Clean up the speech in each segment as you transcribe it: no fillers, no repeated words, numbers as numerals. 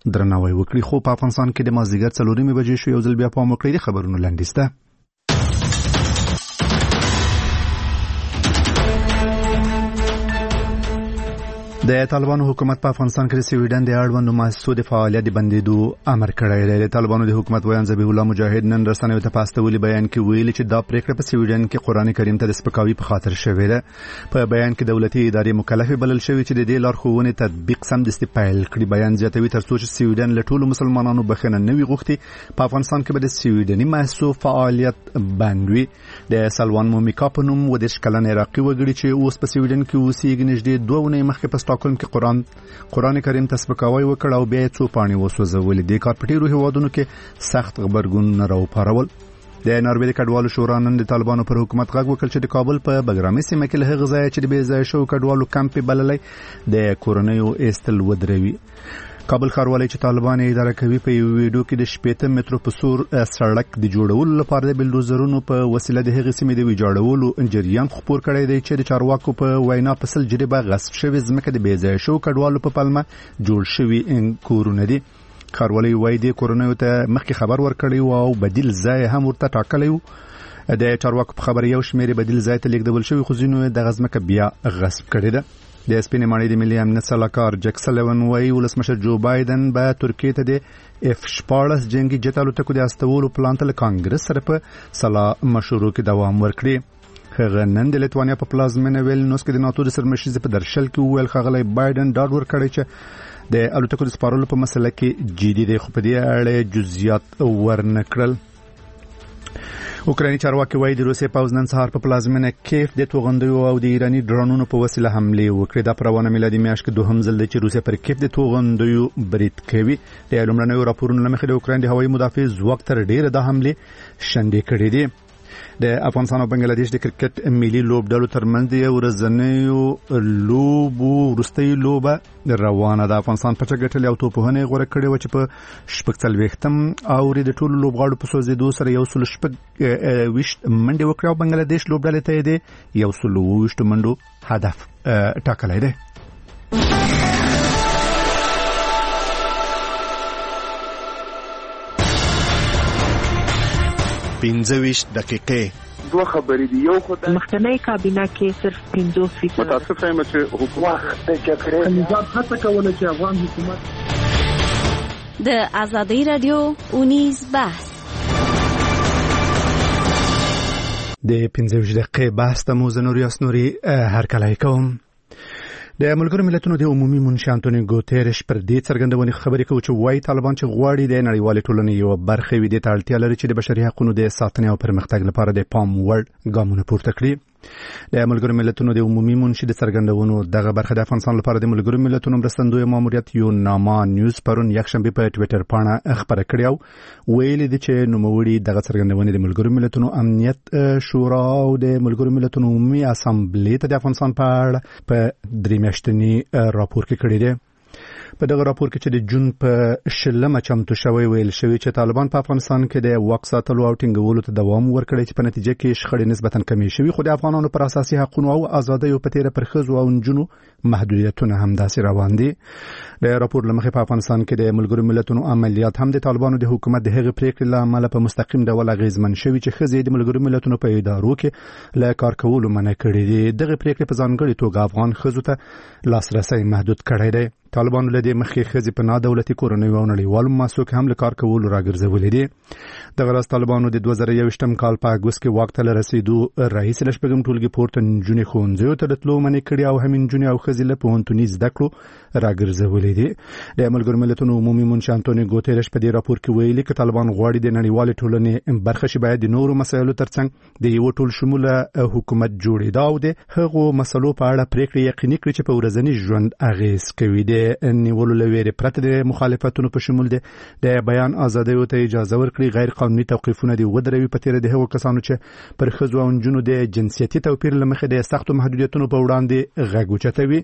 درناوی وکړي. خو په افغانستان کې د مازدیګر 4 بجې شو یو ځل بیا پام وکړئ د خبرونو لنډیز ته. د طالبانو حکومت په افغانستان کې د سویډن د اړوندو مؤسسو د فعالیت د بندیدو امر کړی دی. د طالبانو د حکومت ویان ذبیح الله مجاهد نن رسنیو ته په استولي بیان کې ویلي چې دا پریکړه په سویډن کې قرآن کریم ته د سپکاوي په خاطر شوې ده. په بیان کې دولتي ادارې مکلفې بلل شوې چې د دې لارښوونې تطبیق سمدستي پیل کړي. بیان زیاتوي تر څو چې سویډن له ټولو مسلمانانو بخښنه نه وي غوښتې په افغانستان کې به د سویډني مؤسسو فعالیت بند وي. د سلوان مومیکا په نوم 30 کلن عراقي وګړي چې اوس په سویډن کې اوسېږي نږدې 2 ونې مخکې په سټاکهولم کې قرآن کریم ته سپکاوی وکړ او بیا یې څو پاڼې وسوځولې. د کار په ډېرو هېوادونو کې سخت غبرګونونه راوپارول. د ناروې د کډوالو شورا نن د طالبانو پر حکومت غږ وکړ چې د کابل په بګرامي سیمه کې له هغه ځایه چې د بې ځایه شوو کډوالو کمپ بللی د کورنیو ایستل ودروي. کابل ښاروالۍ چې طالبان اداره کوي په یو ویډیو کې د 80 مترو په سور سړک د جوړولو لپاره د بلډوزرونو په وسیله د هغې سیمې د ویجاړولو جریان خپور کړی دی چې د چارواکو په وینا په 100 جریبه غصب شوې ځمکه د بې ځایه شوو کډوالو په پلمه جوړ شوي کورونه دي. ښاروالۍ وایي د کورنیو ته مخکې خبر ورکړی و او بدیل ځای هم ورته ټاکلی و. د چارواکو په خبره یو شمېر بدیل ځای ته لیږدول شوي خو ځینو دغه ځمکه بیا غصب کړې ده. د سپینې ماڼۍ د ملي امنیت سلاکار جک سلیون وایي ولسمشر جو بایدن به ترکیې ته د F-14 جنگي جت الوتکو د استولو پلان ته له کانګرس سره په سلا مشورو کې دوام ورکړي. هغه نن د لیتوانیا په پلازمینه ویلنوس کې د ناتو د سرمشیزې په درشل کې وویل ښاغلی بایدن ډاډ ورکړی چې د الوتکو د سپارلو په مسله کې جدي دی خو په دې اړه جزئیات ورنه کړل. اوکرایني چارواکي وایي د روسیې پوځ نن سهار په پلازمینه کیف د توغندیو او د ایراني ډرونونو په وسیله حملې وکړې. دا په روانه میلادي میاشت کې دوهم ځل دی چې روسیه پر کیف د توغندیو برید کوي. د لومړنیو راپورونو له مخې د اوکراین د هوایي مدافع ځواک تر ډیره د حملې شنډې کړې دي. د افغانستان او بنگلاديش د کرکټ ملي لوبډلو ترمنځ د ورځنیو لوبو وروستۍ لوبه روانه ده. افغانستان پټه ګټلې او توپونه غوړه کړې و چې په 40م اوري د ټولو لوبغاړو په سوځېدو سره 120 منډې وکړې او بنگلاديش لوبډلې ته یې 120 منډو هدف ټاکلی دی. 25 دقیقې دوه خبرې دي. یو خدای مخکنی کابینه کې صرف 50% متاسف یم چې حکومت د جګړې نظام هڅه کوله چې افغان حکومت د آزادۍ رادیو اونیز بحث د 25 دقیقې بحث ته مو زنوري اسنوري هرکلی کوم. د ملګرو ملتونو د عمومي منشي انټونیو ګوتيرش پر دې څرګندونې خبرې کوي چې وايي طالبان چې غواړي د نړیوالې ټولنې یو برخه وي د اړتیا لري چې د بشري حقوقو د ساتنې او پرمختګ لپاره د پام وړ ګامونه پورته کړي. د ملګرو ملتونو د عمومي منشي د څرګندونو دغه برخه د افغانستان لپاره د ملګرو ملتونو مرستندوی ماموریت یو نامه نیوز پرون یکشنبه په ټوئیټر باندې خبره کړې او ویلي دي چې نوموړي دغه څرګندونې د ملګرو ملتونو امنیت شورا او د ملګرو ملتونو عمومي اسامبلې ته د افغانستان په اړه په 3 میاشتني راپور کې کړی دی. په دغه راپور کې چې د جون په 20 چمتو شوی ویل شوی چې طالبان په افغانستان کې د واک ساتلو او ټینګولو ته دوام ورکړي چې په نتیجه کې شخړې نسبتاً کمې شوي خو د افغانانو پر اساسي حقوقو او ازادیو په تیره پر ښځو او نجونو محدودیتونه هم داسې روان دي. د راپور له مخې په افغانستان کې د ملګرو ملتونو عملیات هم د طالبانو د حکومت د هغې پریکړې له امله په مستقیم ډول اغیزمن شوي چې ښځې د ملګرو ملتونو په ادارو کې له کار کولو منع کړي دي. دغه پریکړې په ځانګړې توګه افغان ښځو ته لاسرسی محدود کړی دی. طالبانو له دې مخکې ښځې په نادولتي کورنیو او نړیوالو مؤسسو کې هم له کار کولو راګرځولې دي. دغه راز طالبانو د 2021 کال په اګوست کې واک ته رسیدو رئیس له شپږم ټولګي پورته نجونې ښوونځیو ته د تلو منع کړي او هم نجونې او ښځې له پوهنتوني زده کړو راګرځولې دي. د ملګرو ملتونو عمومي منشي انټونیو ګوتيرش په دې راپور کې ویلي چې طالبان غواړي د نړیوالې ټولنې برخه شي باید د نورو مسایلو ترڅنګ د یو ټول شموله حکومت جوړېدا او د هغو مسلو په اړه پریکړې یقیني کړي چې په ورځني ژوند اغیز کوي. د نیولو لویری پرته د مخالفتونو په شمول د بیان ازادۍ ته اجازه ورکړي، غیر قانوني توقیفونه د ودروي په تیر د هغو کسانو چې پر ښځو او نجونو د جنسیتي توپیر لمخې د سختو محدودیتونو په وړاندې غږ اوچتوي.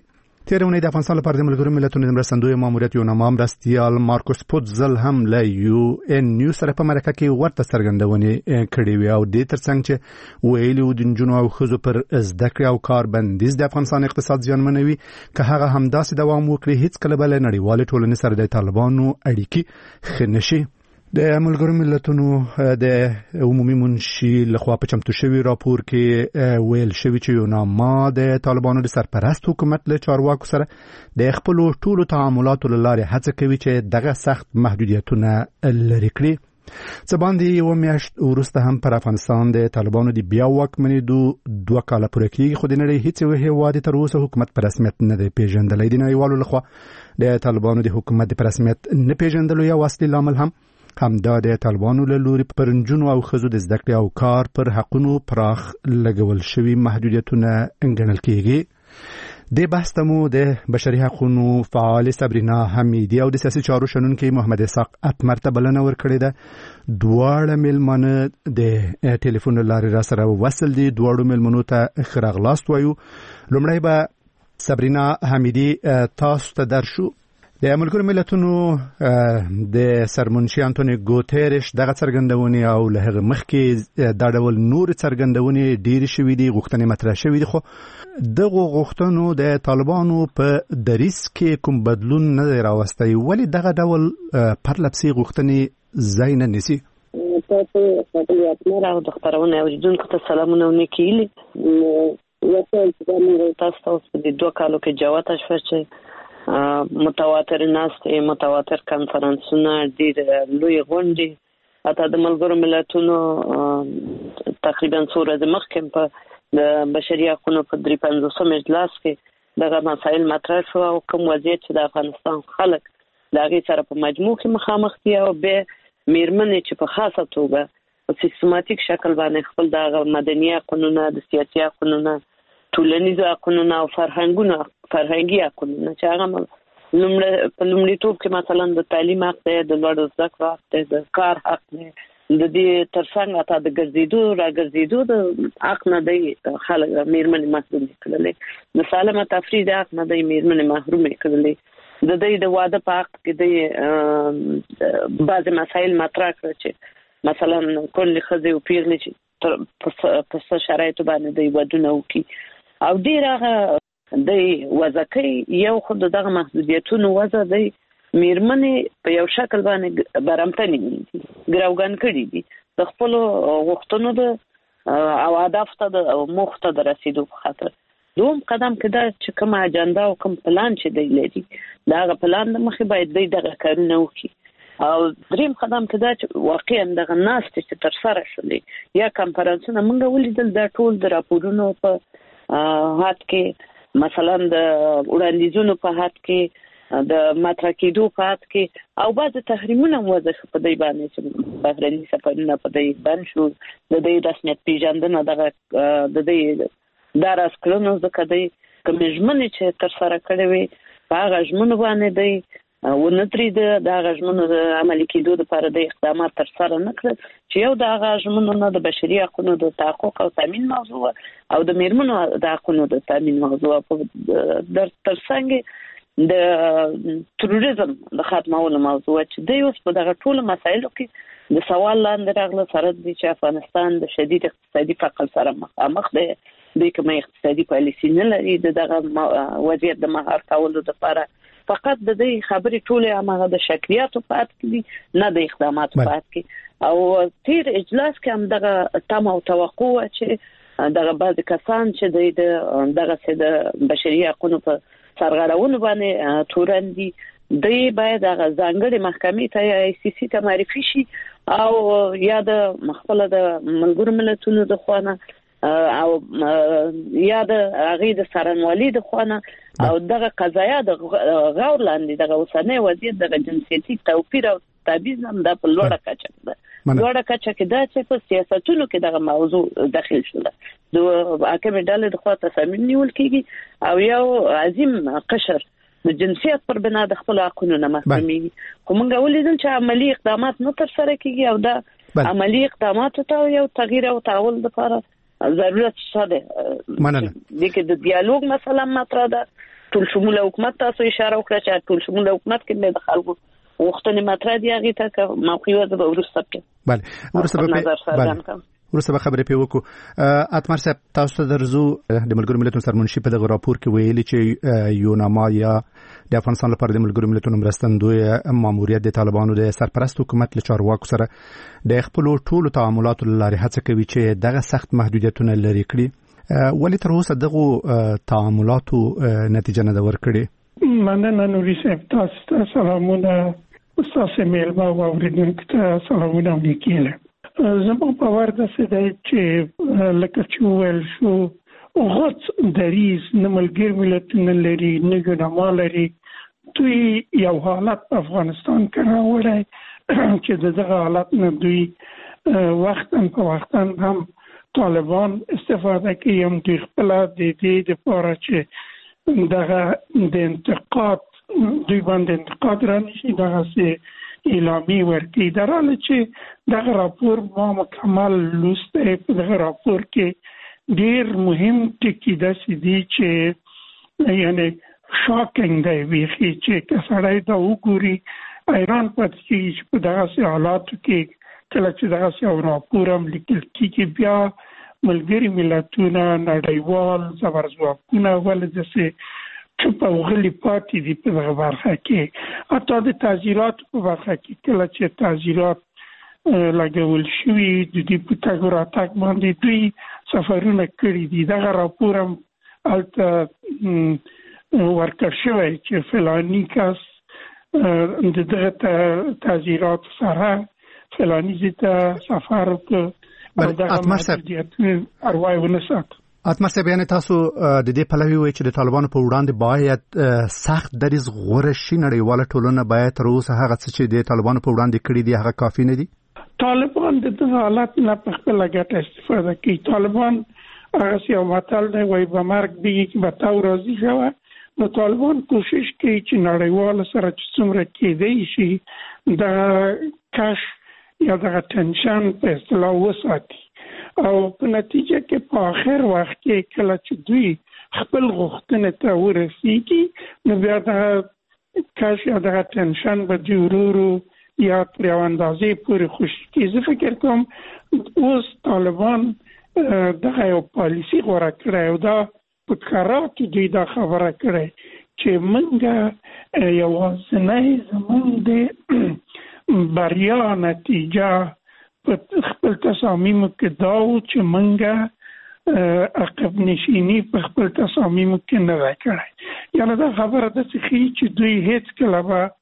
تیر اونۍ د افغانستان لپاره د ملګرو ملتونو د مرستندوی ماموریت یو نامه مرستیال مارکوس پوتزل هم له UN نیوز سره په مرکه کې ورته څرګندونې کړې وي او د ترڅنګ چې ویلي د نجونو او ښځو پر زده کړې او کار بندیز د افغانستان اقتصاد زیانمنوي که هغه همداسې دوام وکړي هیڅ کله به له نړیوالې ټولنې سره د طالبانو اړیکې ښه نشي. د ملګرو ملتونو د عمومي منشي لخوا په چمتو شوي راپور کې ویل شوي چې یو نامه د طالبانو د سرپرست حکومت له چارواکو سره د خپلو ټولو تعاملاتو له لارې هڅه کوي چې دغه سخت محدودیتونه لرې کړي. څه باندې یوه میاشت وروسته هم پر افغانستان د طالبانو د بیا واکمنېدو 2 کاله پوره کېږي خو د نړۍ هېڅ هېواد تر اوسه حکومت په رسمیت نه دی پېژندلی. د نړیوالو لخوا د طالبانو د حکومت په رسمیت نه پېژندلو یو اصلي لامل همدا د طالبانو له لوري پر نجونو او ښځو د زده کړې او کار پر حقونو پراخ لګول شوي محدودیتونه ګڼل کېږي. د بحث ته مو د بشري حقونو فعال صبرینا حمیدي او د سیاسي چارو شنونکي محمد اسحاق اتمر ته بلنه ورکړې ده. دواړه مېلمانه د ټلیفون له لارې را سره وصل دي. دواړو مېلمنو ته ښه راغلاست وایو. لومړی به صبرینا حمیدي تاسو ته درشو. د ملګرو ملتونو د سرمنشي انټونیو ګوتيرش دغه څرګندونې او له هغه مخکې دا ډول نور څرګندونې ډېرې شوې دي غوښتنې مطرح شوې دي خو دغه غوښتنو د طالبانو په دریځ کې کوم بدلون نه دی راوستی. ولې دغه ډول پرلپسې غوښتنې ځای نه نیسي؟ تاسو خپل اتمر او د خبرونه اوریدونکو ته سلامونه ونکړي. وته چې تاسو په 2 کالو کې جوات شوه چې متواتر ناستې متواتر کانفرنسونه ډېر لوی غونډې اته د ملګرو ملتونو تقریبا څو ورځې مخکې په د بشري حقوقو په 350 اجلاس کې دغه مسایل مطرح شو او کوم وضعیت چې د افغانستان خلک د هغې سره په مجموع کې مخامخ دي او به میرمنې چې په خاصه توګه په سیستماتیک شکل باندې خپل د مدني حقوقونه د سیاسي حقوقونه ټولنیزو حقوقونه او فرهنګي حقوقونه چې هغه په لومړیتوب کې مثلا د تعلیم حق دی د لوړو زده کړو حق دی د کار حق دی د دې ترڅنګ اته د ګرځېدو راګرځېدو د حق نه دی خلک میرمنې محروم کړلې د سالمه تفریح د حق نه دی میرمنې محروم کړلې د دې د واده په حق کې د بعض مسایل مطرح کړ چې مثلا کله ښځې او پیغلې چې په شرایطو باندې د ودونه وکړي او ډیر هغه د وځکې یو خود دغه محدودیتونو وځه د میرمنې په یو شکل باندې برمتنی دي ګراوګان کړي دي د خپل غوښتنو د او هدف ته د موخ ته د رسیدو په خاطر. دوم قدم کې دا چې کوم اجنډا او کوم پلان چې دی لري دا پلان د مخې باید دی دغه کارونه وکړي او دریم قدم کې دا چې واقعا دغه ناستې چې تر سره شولې یا کانفرنسونه موږ ولیدل دا ټول د راپورونو په هات کې مثلا د وړاندیزونو په هات کې د مطرح کېدو په هات کې او بعض تحریمونه وځي په دې باندې چې بهرني سفرونه په دې باندې شو د دې رسمیت پیژندنه دغه د دې دراس کړنو ځکه د کمېژمنې چې تر سره کړې وي په هغه ژمنو باندې دی ونتري د غژمنو د عملي کېدو لپاره د اقدامات تر سره نه کړل چې یو د غژمنو نه د بشري حقوقو د تحقق او تامین موضوع او د میرمنو د حقوقو د تامین موضوع د ترڅنګ د تروریزم د خاتمولو موضوع چې د اوس په دغه ټولو مسایلو کې د سوال لاندې راغله سره د چې افغانستان د شدید اقتصادي فقر سره مخامخ دی د کومه اقتصادي پالیسي نه لري دغه وضعیت د مهار کولو لپاره فقط د دې خبرې ټوله هغه د شکریاتو په اړه کې نه د اقداماتو په اړه کې او تیر اجلاس کې هم دغه تم او توقع چې دغه بعض کسان چې دغه د بشري حقوقو په سرغړونو باندې تورندي دی باید هغه ځانګړي محکمې ته یا ICC ته معرفي شي او یا د مخبل د ملګرو ملتونو د خوانه او یا د هغه د سرنوالي د خوانه او دغه قضایا د غور لاندې دغه اوسنۍ وضعیت د جنسيتي توپیر او تبعیض هم د په لوړه کچه ده. لوړه کچه کې دا چې په سیاستونو کې دغه موضوع داخل شول د حاکم ډلې د خوا تصمیم نیول کیږي او یو عظیم قشر د جنسیت پر بنا د خپل حقوقو نه محرومي کومه ولیدل چې عملی اقدامات نه تر سره کیږي او دا عملی اقدامات ته یو تغییر او تعاون لپاره ضرورت شته. مننه. د ډیالوګ مثلا مطرح ده ټول شمول حکومت تاسو اشاره وکړه چې ټول شمول حکومت کې د خلکو وختونه مطرح دی هغه ته موقعیت به ورسته کې. بله ورسته به خبرې په وکړو. اتمر صاحب تاسو ته درځو د ملګرو ملتونو سرمنشي په دغه راپور کې ویلي چې یوناما یا د افغانستان لپاره د ملګرو ملتونو مرستندوی ماموریت د طالبانو د سرپرست حکومت له چارواکو سره د خپل ټولو تعاملاتو لارې هڅه کوي چې دغه سخت محدودیتونه لري کړي. ولی تر اوسه دغه تعاملاتو نتیجه نه ورکړي؟ مننه نوري صاحب، تاسو ته سلامونه، تاسو میلمه او اوریدونکو ته سلامونه وکړم. زموږ په ورته څه دی چې لکه چې ویل شو غوڅ دریز نه ملګري ملتونه لري نه یوناما لري. دوی یو حالت په افغانستان کې راوړی چې دغه حالت نه دوی وختاً په وختاً هم طالبان استفاده کوي، هم دوی خپل د دې لپاره چې دغه د انتقاد دوی باندې انتقاد رانشي دغه سي اعلامی ورکی. در حال چې دغه راپور ما مکمل لوسته، په دغه راپور کې ډیر مهم ټکی داسې دي چې یعنی شاکینګ دی ویخي چې کسړای دا وګوري ایران پاتې چې په دغه حالاتو کې کله چې دغه راپور هم لیکل کیږي بیا ملګري ملتونه نړیوال زبرځواکونه ولې چې په وغلي پاتې دي په دغه برخه کې. حتی د تعزیرات په برخه کې کله چې تعزیرات لګول شوي د دې په تګ راتګ باندې دوی سفرونه کړي دي. دغه راپور هم هلته ورکړ شوی چې فلاني کس د دغه تعزیرات سره فلاني ځای ته سفر وکړ او دغه محدودیتونه ارواح ونه ساتي. اتمر صاحب یعنی تاسو د دې پلوي وایي چې د طالبانو په وړاندې باید سخت دریز غوره شي، نړیواله ټولنه باید تر اوسه هغه څه چې د طالبانو په وړاندې کړي دي هغه کافي نه دي؟ طالبان د دغه حالت نه په خپله ګټه استفاده کوي. طالبان هغه یو متل دی وایي به مرګ بګي چې به تا راضي شوه. نو طالبان کوشش کوي چې نړیواله سره چې څومره کېدی شي د کش یا دغه ټنشن په اصطلاح وساتي او په نتیجه کې په آخر وخت کې کله چې دوی خپل غوښتنې ته ورسیږي نو بیا د کاش یا د ټنشن به دوی ورو یا پر یو اندازې پورې خوشي کېږي. زه فکر کوم اوس طالبان دغه یو پالیسي غوره کړی او دا په کاراتو دوی دا خبره کړی چې موږ یوازینی زموږ د بریا نتیجه په خپل تصامیمو کې دا و چې موږ عقب نشینی په خپل تصامیمو کې نه وکړای. یعنی دا خبره ده چې دوی هیڅ کله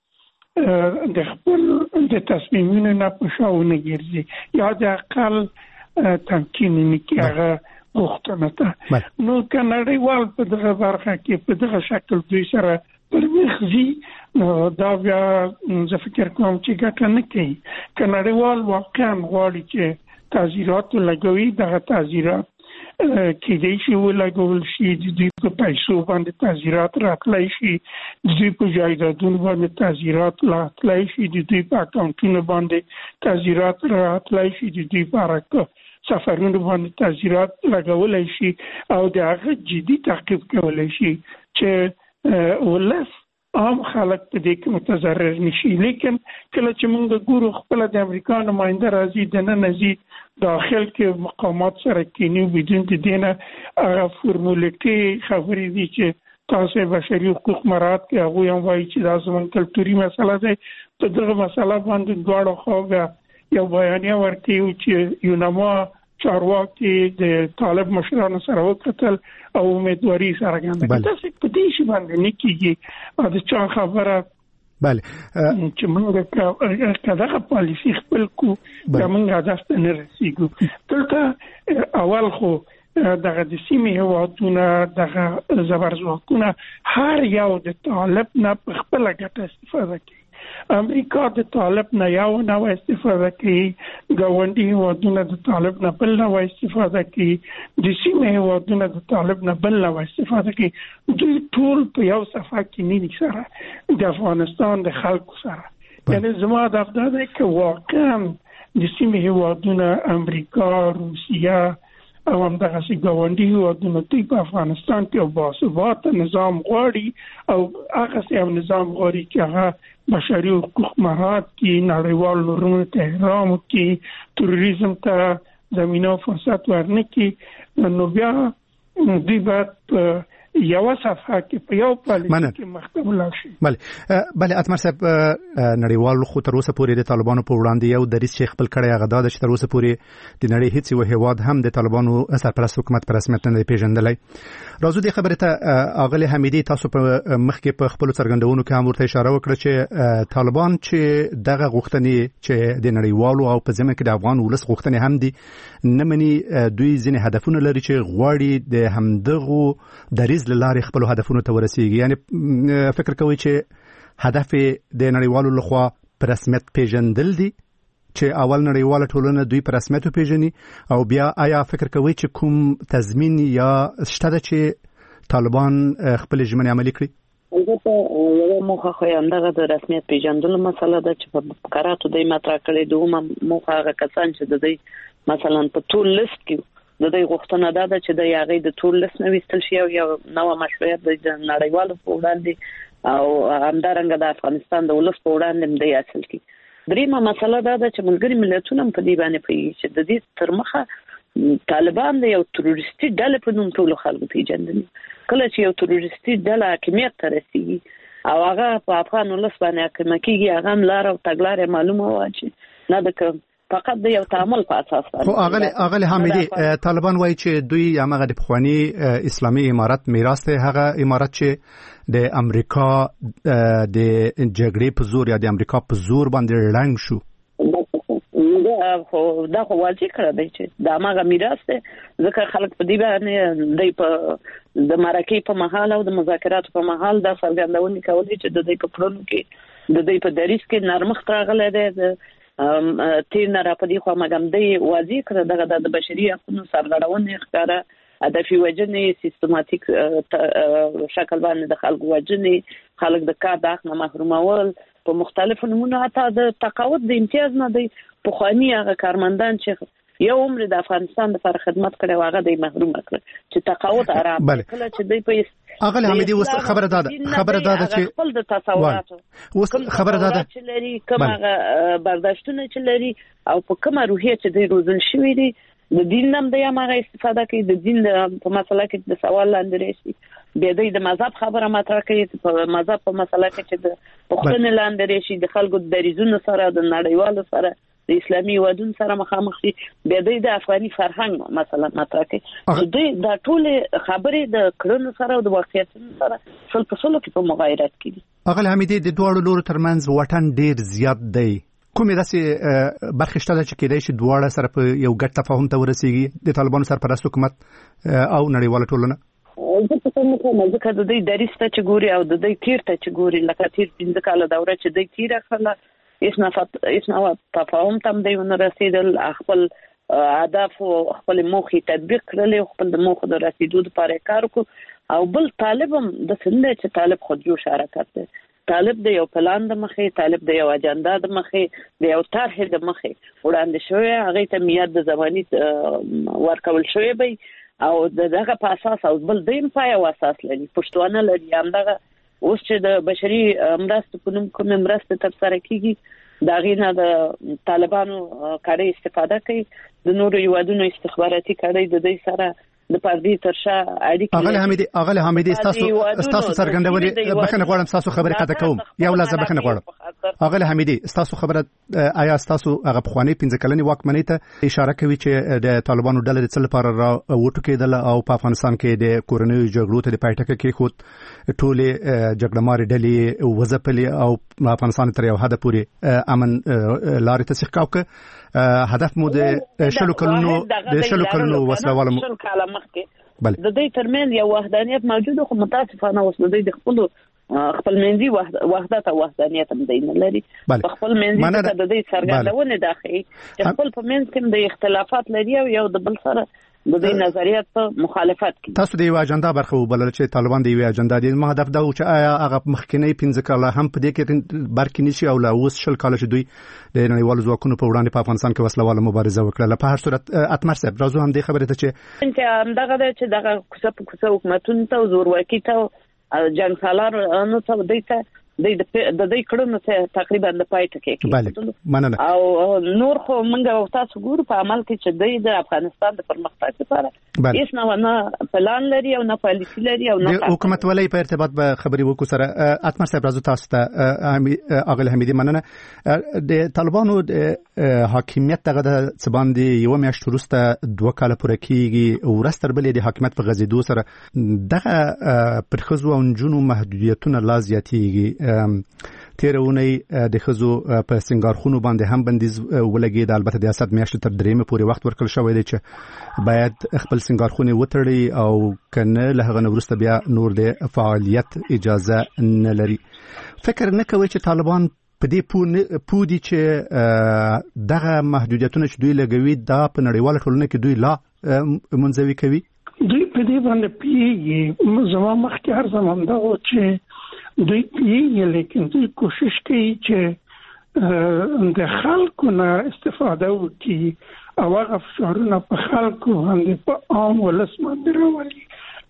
به د خپل د تصمیمونو نه په شاونه ګرځي یا د اقل تمکین نه کې هغه غوښتنه ده. نو کاناډایوال په دغه برخه کې په دغه شکل دوی سره پر مخزي دا بیا زه فکر کوم چې ګټه نه کوي. کاناډایوال واقعا غواړي چې تعزیرات لګوي، دغه تعزیرات کېدای شي ولګول شي، د دوی په پیسو باندې تعزیرات راتلای شي، د دوی په جایدادونو باندې تعزیرات راتلای شي، د دوی په اکاونټونو باندې تعزیرات راتلای شي، د دوی په سفرونو باندې تعزیرات لګولای شي او د هغه جدي تعقیب کولای شي چې ولس عام خلک په دې کې متضرر نشي. لیکن کله چې موږ ګورو خپل د امریکا نماینده راځي د ننځي داخل کې مقامات سره کینی بدون د دینه هغه فرمولیټي خبرې دي چې تاسو بشري حقوق مراعات کوي. هغه هم وایي چې دا زموږ کلتوري مسله ده. په دغه مسله باندې دواړو خواوې یو بیانیه ورکړي چې یوناما چارواکي د طالب مشرانو سره وکتل او امیدواري سره ګڼل. تاسو په دې شی باندې نه کیږي او د چا خبره بله چې موږ کداغه پالیسی خپل کو دا موږ هدف ته نه رسیږو. دلته اول خو دغه د سیمې هیوادونه دغه زبرځواکونه هر یو د طالب نه په خپل ګټه استفاده کوي. امریکا د طالب نه یو نه استفاده کوي، ګاونډي هیوادونه د طالب نه بل نه استفاده کوي، د سیمې هیوادونه د طالب نه بل نه استفاده کوي. دوی ټول په یو صفحه کې نه دي سره د افغانستان د خلکو سره. یعنی زما د افداده کې واقعا د سیمې هیوادونه امریکا، روسیه او هم دغه سي ګاونډي هیوادونو ته په افغانستان کې او باثبات نظام غواړي او هغه سي نظام غواړي چې هغه بشري حقوق مراعات کړي، نړیوال نورمونو ته احترام وکړي، تروریزم ته زمينه او فرصت ورنکړي. نو بیا دوی باید یو صفحه کې په یو پالیسي کې مخکمل شي. بله اتمر صاحب، نړیوال خو تر اوسه پورې د طالبانو په وړاندې یو دریځ چې خپل کړی هغه دا چې تر اوسه پورې د نړۍ هیڅ یو هیواد هم د طالبانو سرپرست حکومت په رسمیت نه پیژندلی. راځو دې خبرې ته اغلی حمیدي، تاسو په مخکې په خپل څرګندونو کې هم ورته اشاره وکړه چې طالبان چې دغه غوښتنې چې د نړیوالو او په ځمکه کې د افغان ولس غوښتنې هم دي نه مني، دوی ځینې هدفونه لري چې غواړي د همدغو دریځ لارې خپل هدفونو ته ورسیږي. یعنی فکر کوي چې هدف د نړیوالو لخوا په رسمیت پیژندل دي، چې اول نړیواله ټولنه دوی په رسمیت پیژني، او بیا آیا فکر کوي چې کوم تضمین یا شته چې طالبان خپل ژمنې عملي کړي؟ البته یو موخه خو همدغه د رسمیت پیژندلو مسله ده چې په قراراتو دوی مطرح کړي. دومره موخه هغه کسان چې د دوی مثلا په ټول لیست کې د دې غوښتنه ده چې د یاغې د ټول لیست نو وستل شي او یو نو مشروعیت د نړیوالو په وړاندې او همدارنګه د افغانستان د ولس په وړاندې د اصل کې. دریمه مسله ده چې ملګری ملتونه په دې باندې پیږي چې د دې تر مخه طالبان د یو تروریستي ډلې په نوم ټول خلکو پیژندل. کله چې یو تروریستي ډله حاکمیت ته رسیږي او هغه په افغان ولس باندې حاکم کیږي، هغه لار او تګلارې معلومه و چې نه د فقط د یو تعامل په اساس باندې. خو اغلی حمیدي، طالبان وایي چې دوی هغه د پخوانی اسلامي امارت میراث دی، هغه امارت چې د امریکا د جګړې په زور یا د امریکا په زور باندې رنګ شو. دا خو واضح کړی دی چې دا هغه میراث دی، ځکه خلک په دې باندې د مرکې په مهال او د مذاکراتو په مهال دا څرګندونه کوي چې د دې په پړونو کې د دې په دریځ کې نرمښت راغلی دی. تیر نه را پدې خو مګم دی واضح کړ دغه د بشري حقوقو سرغړونې ښکارا هدفي وجنې سیستماتیک شکل باندې د خلکو وجنې خلک د کار د حق نه محرومول په مختلفو نمونه، حتی د تقاعد د امتیاز نه دی په خواني هغه کارمندان چې یو عمر د افغانستان لپاره خدمت کړي هغه د محروم کړ چې تقاعد آرام کله چې دی په اغلی حمیدي اوس خبره ده چې خپل د تصوراتو اوس خبره ده چې لري کومه برداشتونه چې لري او په کومه روحیه چې دی روزل شوی دی د دین نام د یامه استفاده کوي، د دین په مسله کې د سوال لاندې راشي، بیا د مذهب خبره مطرح کوي، په مذهب په مسله کې چې د پښتون لاندې راشي، د خلکو د دریزونو سره د نړیوالو سره د اسلامي ودون سره مخامخ شي، بیا د افغاني فرهنګ مثلا مطرح کوي. دا ټول خبرې د کړنو سره او د واقعیتونو سره څل په څلو کې په مغایرت کې دي. اغلی حمیدي، د دوه لورو ترمنځ وطن ډیر زیات دی، کومې داسې برخې شته چې کېدای شي دواړه سره په یو ګډ تفاهم ته ورسیږي، د طالبانو سرپرست حکومت او نړیواله ټولنه؟ ځکه د دې دریځ ته چې ګوري او د دې تیر ته چې ګوري، لکه تیر 15 کاله دوره چې د تیر خپل اسنه تفاهم تم دی ونه رسیدل، خپل اهداف او خپل موخې تطبیق کړل، خپل د موخو د رسیدو لپاره کار وکړو. او بل طالب هم د څنګه چې طالب خود جوړ حرکت دی، طالب د یو پلان د مخې، طالب د یو اجنډا د مخې، د یو طرح د مخې وړاندې شوی، هغه ته میاد د زماني ورکول شوی به او دغه په اساس او بل دیم پای او اساس لري پښتون لري. همدغه اوس چې د بشري مرستو په نوم کوم مرسته تر سره کیږي دا غینه د طالبانو کاري استفاده کوي، د نورو یوادونو استخباراتي کاري د دې سره د پردي ترشا اړیکې. اغلی حمیدي، تاسو څرګندونې بخنه غواړم، تاسو خبرې قطع کوم، یو لحظه بخنه غواړم. اغلی حمیدي، تاسو خبره آیا تاسو هغه پخوانی 15 کلنې واکمنۍ ته اشاره کوي چې د طالبانو ډلې د څه لپاره وټوکېدل او په افغانستان کې د کورنیو جګړو ته د پایټکه کې خود ټولې جګړهماري ډلې وځپلې او افغانستان تر یو حد پورې امن لارې ته سیخکاوکه، هدف مو د شلو کلونو وسلوالو د دې ترمن یو وحدانیت موجود، خو متاسفانه اوس د دې خپل منځي وحدت او وحدانیت هم دی نه لري. خپل منځي ته د دې څرګندونه داخلي چې خپل په منځ کې د اختلافات لري او یو د بل سره د دې نظریات په مخالفت کې. تاسو د یو اجنډا برخه وبلل چې طالبان د یو اجنډا دي، ما هدف دا و چې آیا هغه مخکنی 15 کاله هم په دې کې برخه نشي او لا اوس 20 کاله چې دوی د نړیوالو ځواکونو په وړاندې په افغانستان کې وسلواله مبارزه وکړه. په هر صورت اتمر صاحب راځو هم دې خبره ته چې دغه چې دغه کوڅه حکومتونو ته زورواکي ته جنگ سالارانو ته دیته د دې کړنو ته تقریبا د پای ټکی کې او نور خو موږ تاسو ګورو په عمل کې چې د افغانستان د پرمختګ لپاره هیڅ نه پلان لري او نه پالیسي لري او نه حکومت ولې په ارتباط به خبري وکړو سره. اتمر صاحب راځو تاسو ته اغل حمیدي مننه. د طالبانو حاکمیت دغه د څباندې یو میاشت وروسته 2 کاله پوره کیږي ورسته بلې د حاکمیت په غزیدو سره دغه پرخزو او جنونو محدودیتونه لا زیاتېږي. تیرونی د خزو په سنگارخونو باندې هم بندیز ولګید. البته د اسد میاشت تر درېمه پورې وخت ورکړل شوی دی چې باید خپل سنگارخونه وتړي او کنه له هغه وروسته بیا نور د فعالیت اجازه نه لري. فکر نه کوي چې طالبان په دې پودي چې دغه محدودیتونه چې دوی لګوي دا په نړیواله ټولنه کې دوی لا منځوي کوي. دوی په دې باندې پیږي زما مخکې هر زمان دا و چې دوی پیږي لیکن دوی کوشش کوي چې د خلکو نه استفاده وکړي او هغه فشارونه په خلکو باندې په عام ولس باندې راولي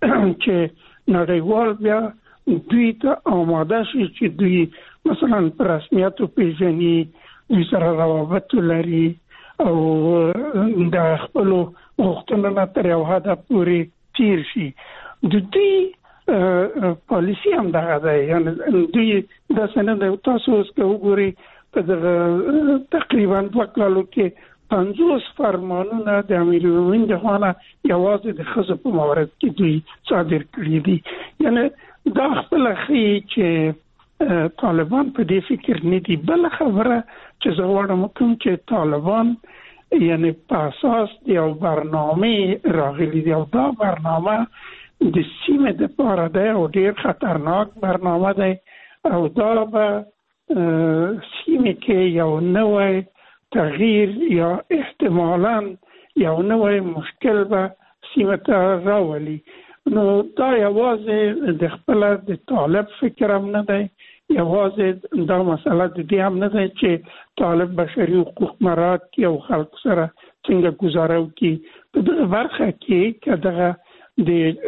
چې نړیوال بیا دوی ته آماده شي چې دوی مثلا پر رسمیت پیژني، دوی سره روابط لري او د خپل غوښتنو نه تر یو حده پورې تیر شي. د دوی پالیسی هم دغه ده، یعنی دوی د سند تاسو اوس که وګورئ په تقریبا 2 کالو کې 50 فرمانونه د امیر المؤمنین د خوا نه یوازې د ښځو په مورد کې دوی صادر کړي دي. یعنی دا خپله ښیي چې طالبان په دې فکر نه دي. بله خبره چې زه غواړم وکړم چې طالبان یعنی په اساس د یو برنامه راغلي دي او دا برنامه د سیمه د پاره ده او ډیر خطرناک برنامه ده او دا به سیمه کې یو نوې تغییر یا احتمالاً یو نوې مشکل به سیمه ته راولي. نو دا یوازې د خپل د طالب فکر هم نه دی، یوازې دا مسله د دې هم نه دی چې طالب بشري حقوق مراعات کړي او خلکو سره څنګه گزاره وکړي. په دغه برخه کې که دغه د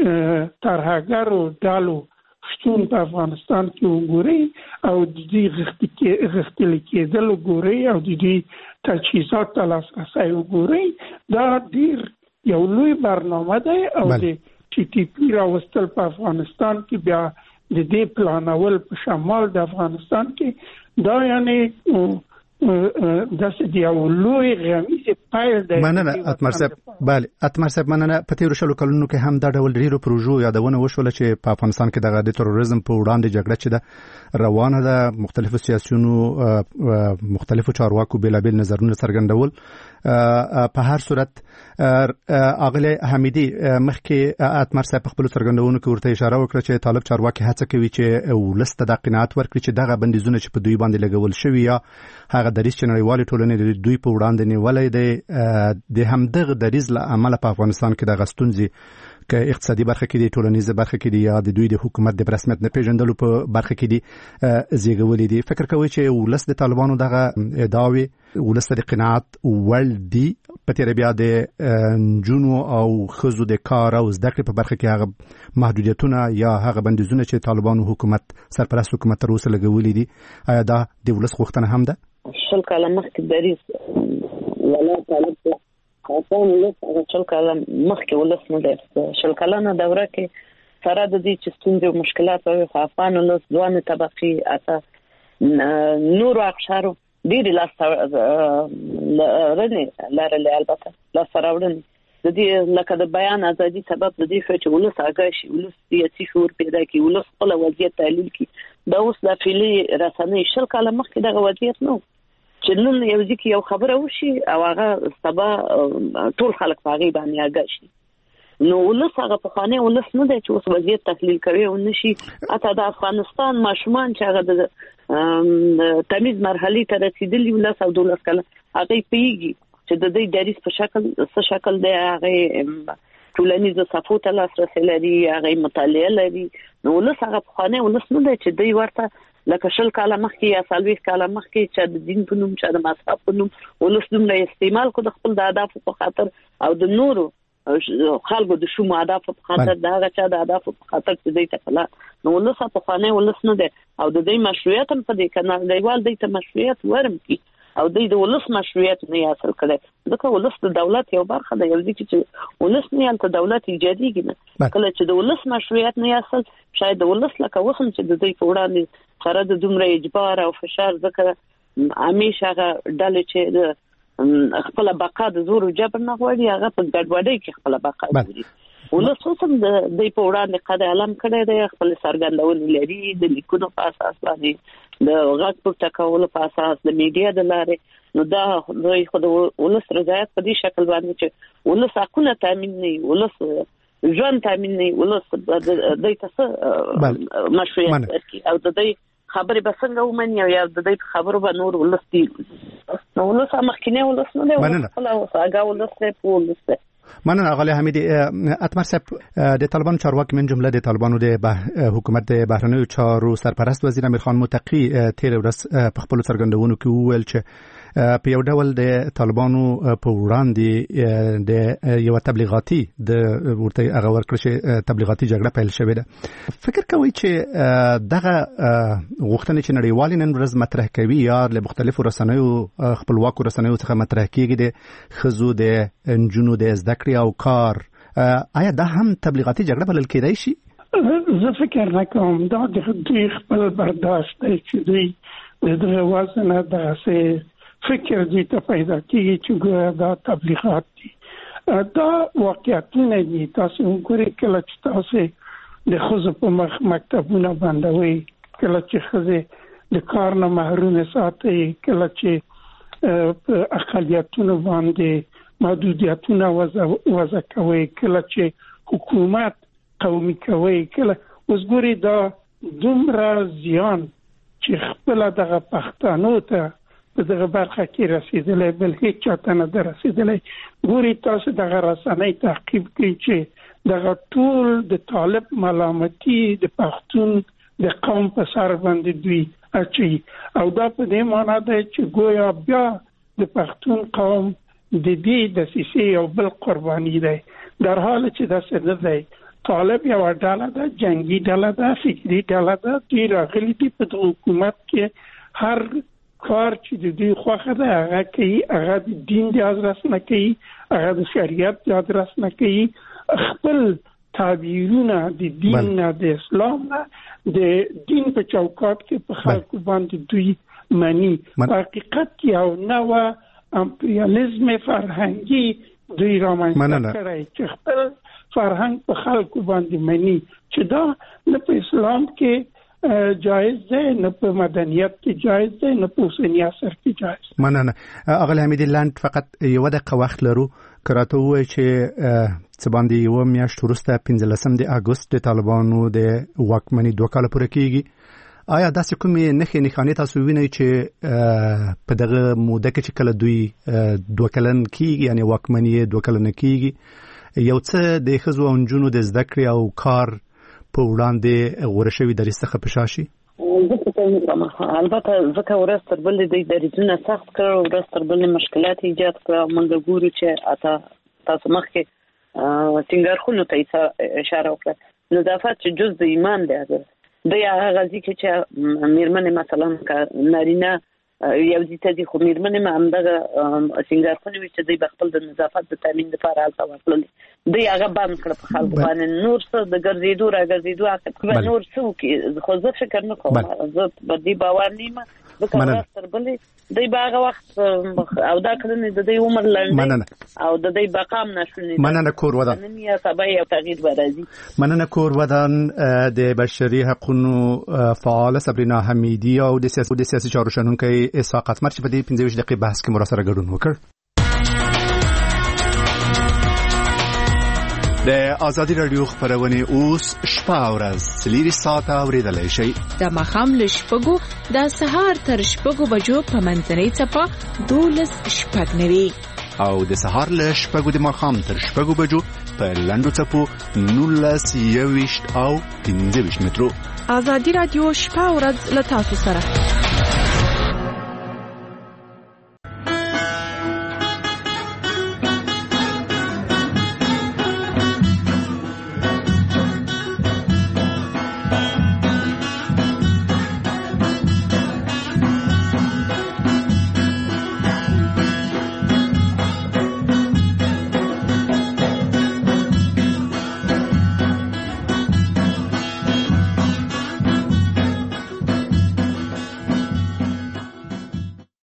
ترهګرو ډلو شتون په افغانستان کې وګورئ او د دې غښتلي کېدل وګورئ او د دې تجهیزات ته لاسرسی وګورئ، دا ډېر یو لوی برنامه دی او د ټي ټي پي راوستل په افغانستان کې بیا د دې پلانول په شمال د افغانستان کې دا یعنی داسې دی یو لوی غمیزه پیل دی. مننه اتمر صاحب. بله اتمر صاحب مننه. په تیرو شلو کلونو کې هم دا ډول ډیرو پروژو یادونه وشوله چې په افغانستان کې دغه د تروریزم په وړاندې جګړه چې ده روانه ده. مختلفو سیاسيونو مختلفو چارواکو بېلابېل نظرونه څرګندول. په هر صورت اغله حمیدي مخکې اتمر صاحب خپل څرګندونو کې ورته اشاره وکړه چې طالب چارواکي هڅه کوي چې ولسته د قناعت ورکړي چې دغه بندیزونه چې په دوی باندې لګول شوی یا هغه دریځ چې نړیوالې ټولنې د دوی په وړاندې نیولې دی د همدغه دریځ له امله په افغانستان کې د غستونځي که اقتصادي برخه کې دي، ټولنیزه برخه کې دي یا د دوی د حکومت د رسمیت نه پیژندلو په برخه کې دي زیږولې دي. فکر کوي چې ولس د طالبانو دغه ادعاوې ولس د قناعت ول دي په تیر بیا د جنو او خزو د کار او زده کړې په برخه کې هغه محدودیتونه یا هغه بندیزونه چې طالبانو حکومت سرپرست حکومت تر اوسه لګولې دي، آیا دا د ولس غوښتنه هم ده؟ شل کاله مخکې دریځ ولا طالب خاصان ولس هغه شل کاله مخکې ولس نه دی. شل کلنه دوره کې سره د دې چې ستونزې او مشکلات او افغان ولس ځوان طبقې اته نور اقشارو ډېرې لرلې البته لاسته راوړنې د دې لکه د بیان ازادي سبب د دې چې ولس آګاه شي، ولس سیاسي شعور پیدا کړي، ولس خپل وضعیت تحلیل کړي. دا اوس د فعلي رسنۍ شل کاله مخکې دغه وضعیت نه چې نن یو ځکه یو خبره وشي او هغه سبا ټول خلک په هغې باندې آګاه شي. نو ولس هغه پخوانی ولس نه دی چې اوس وضعیت تحلیل کوي او نشي حتی د افغانستان ماشومان چې هغه د تمیز مرحلې ته رسیدلي 11 او 12 کاله هغه پیږي چې د دې دریس په شکل دی هغه ټولنیز صفو ته لاسرسي لري، هغه مطالعه لري. نو ولس هغه خانه ولس نه دی چې دوی ورته لکه 20 کاله مخکې یا 40 کاله مخکې چې د دین په نوم چې د مذهب په نوم ولس دومره استعمال کو د خپل د اهداف په خاطر او د نورو خلکو د شوم اهداف په خاطر دا هغه چې د اهداف په خاطر چې دوی ته کلا نو ولس په خانه ولس نه دی او د دې مشروعیت هم په دې کنه دیوال د مشروعیت ورم کی او د ولس مشروعیت نه حاصل کړي ځکه ولس د دولت یو برخه دی، یو ځکه چې ولس نه یالته دولت ایجاديږي نه کله چې د ولس مشروعیت نه حاصل شاید د ولس لکه وخم چې د دې وړاندې سره د دومره اجبار او فشار ځکه همیشه هغه ډلې چې خپل بقا د زور او جبر نه غواړي هغه په ګډوډۍ کې خپل بقا کوي. ولس هم د دې په وړاندې قد علم کړی دی، خپل څرګندونې لري د لیکونو په اساس باندې د غږ پورته کولو په اساس د میډیا د لارې. نو دا دوی خو د ولس رضایت په دې شکل باندې چې ولس حقونه تامین نه ولس ژوند تامین نه ولس د تاسو مشروعیت ورکړي او د دې خبرې به څنګه ومني او یا د دې خبرو به نور ولس دی نو ولس مخکینه ولس نه دی خپل هغه ولس په ولس. مننه آقای حمیدی. اتمر صاحب د طالبان چارواکي من جمله د طالبانو د حکومت د بهرنیو چارو سرپرست وزیر امیرخان متقی تیر ورځ په خپل څرګندونو کې وویل چې په یو ډول د طالبانو په وړاندې د یو تبلیغاتي د ورته هغه ورکړه تبلیغاتي جګړه پیل شوې ده. فکر کوي چې دغه غوښتنې چې نړیوال نن ورځ مطرح کوي یا له مختلفو رسنیو خپلواکو رسنیو څخه مطرح کیږي د خزو د انجونو د زده کړې او کار، آیا دا هم تبلیغاتي جګړه بلل کېدای شي؟ زه فکر نه کوم دا د دوی خپل برداشت دی چې دوی د وزن دغه فکر دوی ته پیدا کیږي چې ګویا دا تبلیغات دي. دا واقعیتونه دي. تاسو وګورئ کله چې تاسو د خزو په مکتبونه بندوي، کله چې خزه د کار نه محروم ساتي، کله چې اقلیتونو باندې محدودیتونه وضع کوي، کله چې حکومت قومي کوي، کله وګورئ دا دومره زیان چې خپل دغه پښتنو ته په دغه برخه کې رسیدلی بل هیڅ چاته نه ده رسیدلی. ګورئ تاسو دغه رسنۍ تعقیب کړئ چې دغه ټول د طالب ملامتي د پښتون د قوم په سر باندې دوی اچي او دا په دې معنی ده چې ګویا بیا د پښتون قوم د دې د سیسي او بل قرباني دی، در حال چې دا څه نه دی. طالب یو ډله ده، جنگي ډله ده، فکری ډله ده، دوی راغلي دي په حکومت کې هر کار چې د دوی خوښه ده هغه کوي، هغه د دین د ادرس نه کوي، هغه د شریعت د ادرس نه کوي، خپل تعبیرونه د دین نه د اسلام نه د دین په چوکاټ کې په خلکو باندې دوی مني. په حقیقت کې یو نوع امپریالیزم فرهنګي دوی رامنځته کړی چې خپل فرهنګ په خلکو باندې مني چې دا نه په اسلام کې جایز دی، نه په مدنیت کې جایز دی، نه په اوسني عصر کې جایز. مننه آقای حمیدی. لاند فقط یو دقیقه وخت لرو کراته وای چې څه باندې یو میاشت وروسته 15 د اگست د طالبانو د واکمنۍ 2 کال پوره کیږي. آیا داسې کومې نښانې تاسو وینئ چې په دغه موده کې چې کله دوی 2 کلن کیږي یعنی واکمنۍ 2 کلن کیږي یو څه د ښځو او نجونو د زده کړې او کار په وړاندې غوره شوي دریځ څخه په شا شي؟ البته ځکه ورځ تر بلې دوی دریځونه سخت کړل، ورځ تر بلې مشکلات ایجاد کړل. موږ ګورو چې تاسو مخکې ټینګارخونو ته اشاره وکړه. نظافت چې جز د ایمان دی د هغه غزي کې چې میرمنې مثلا نارینه یو ځای ته خو میرمنې هم دغه څنګه وي چې د خپل د نظافت د تامین لپاره حالت ورکړل دی هغه باندې کړ په خلکو باندې نور څه د ګرځېدو راګرځېدو هغه نور څه کې خو زه فکر نه کوم زه په دې باور نه یم ځکه تر بلې دی باغه وخت او دا کړنې د دې عمر لنډ او د دې بقام نشونی مننه کور ودان نن سبا یو تغییر راځي. مننه کور ودان د بشري حقوقو فعال صبرینا حمیدی او د سیاسي چارو شنونکي اسحاق اتمر چې په دې 15 دقیقې بحث کې مراسله ګډون وکړ. د آزادی رادیو خبرونه اوس شپه او ورځ 3 ساعته اوریدلای شئ. د مخام له شپږو د سهار تر شپږو بجو په منځنۍ چپه 12 شپږ نوي او د سهار له 6 د ماښام تر 6 بجو په لنډو څپو 19 21 او 15 مترو. ازادي رادیو شپه او ورځ له تاسو سره.